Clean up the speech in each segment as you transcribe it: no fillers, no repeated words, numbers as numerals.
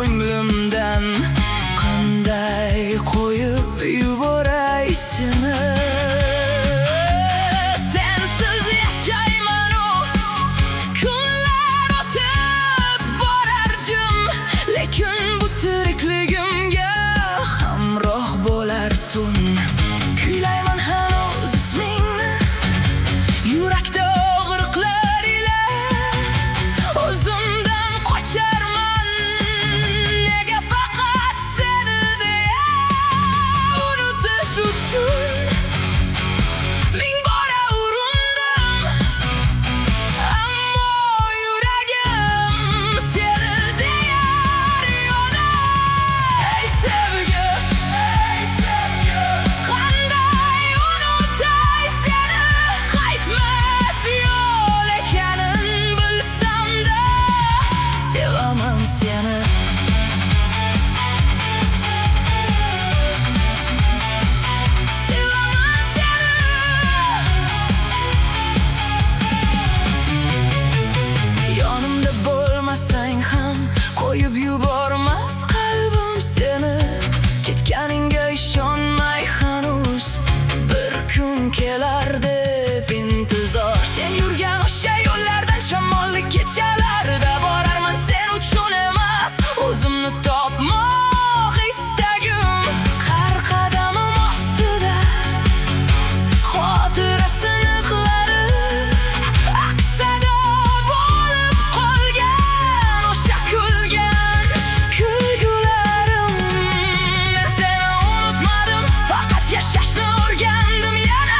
ko'nglimdan qanday qo'yib yuboray seni. Sensiz yashayman-u, kunlar o'tib borar jim, lekin bu tirikligimga hamroh bo'lar tun. Kuylayman hanuz ismingni yurakda og'riqlar ila, o'zimdan qocharman nega faqat seni deya. Unutish uchun ming bora urindim, ammo yuragim seni deyar yona. Ey sevgi, qanday unutay seni, qaytmas yo'l ekanin bilsam-da sevaman seni. Sevaman seni. Yonimda bo'lmasang ham qo'yib yubormas qalbim seni. Ketganingga ishonmay hanuz bir kun kelar deb intizor. Sen yurgan o'sha yo'llardan shamolli kechalarda borarman sen uchun emas, o'zimni topmoq istagim. Har qadamim ostida xotira siniqlari aks-sado bo'lib qolgan o'sha kulgan kulgularim. Men seni unutmadim, faqat yashashni o'rgandim yana.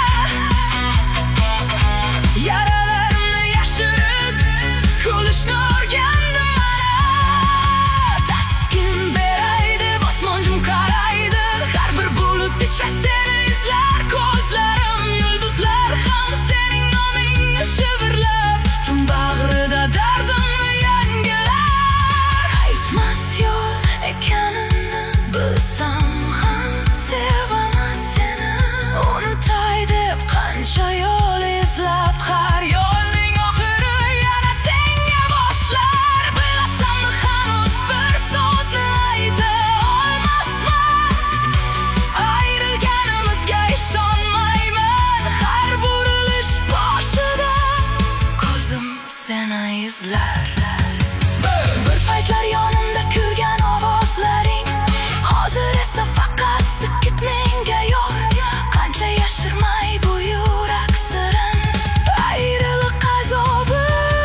Yaralarimni yashirib kulishni o'rgandim mana. Taskin beray deb osmonjim qaraydi, har bir bulut ichra seni izlar. Ko'zlarim yulduzlar ham sening nomingni shivirlab, tun bag'rida dardimni yangilar. Qaytmas yo'l ekanini bilsam ham sevaman seni. Unutay deb qancha yo'l izlab, har yo'lning oxiri yana senga boshlar. Bilasanmi hanuz bir so'zni ayta olmasman, ayrilganimizga ishonmayman. Har burilish boshida ko'zim seni izlar. Bir paytlar yonimda kuygan ovozlaring, hozir esa faqat sukut menga yor. Qancha yashirmay bu yurak sirin, ayriliq azobi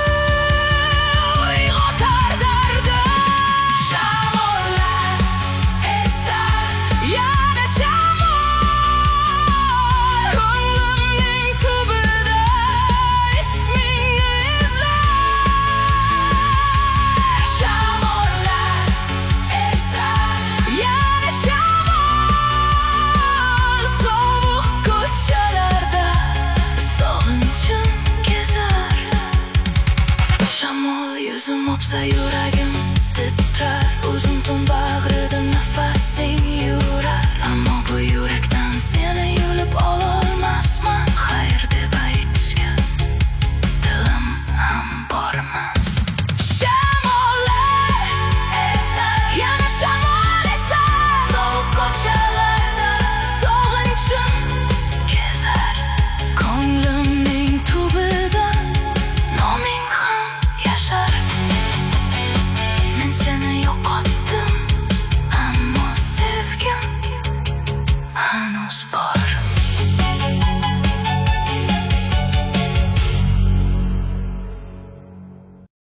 uyg'otar dardi. Shamollar esa yana shamol, ko'nglimning tubida ismingni izlar. Shamollar esa yana shamol, sovuq ko'chalarda sog'inchim kezar. Shamol yuzim o'psa yurak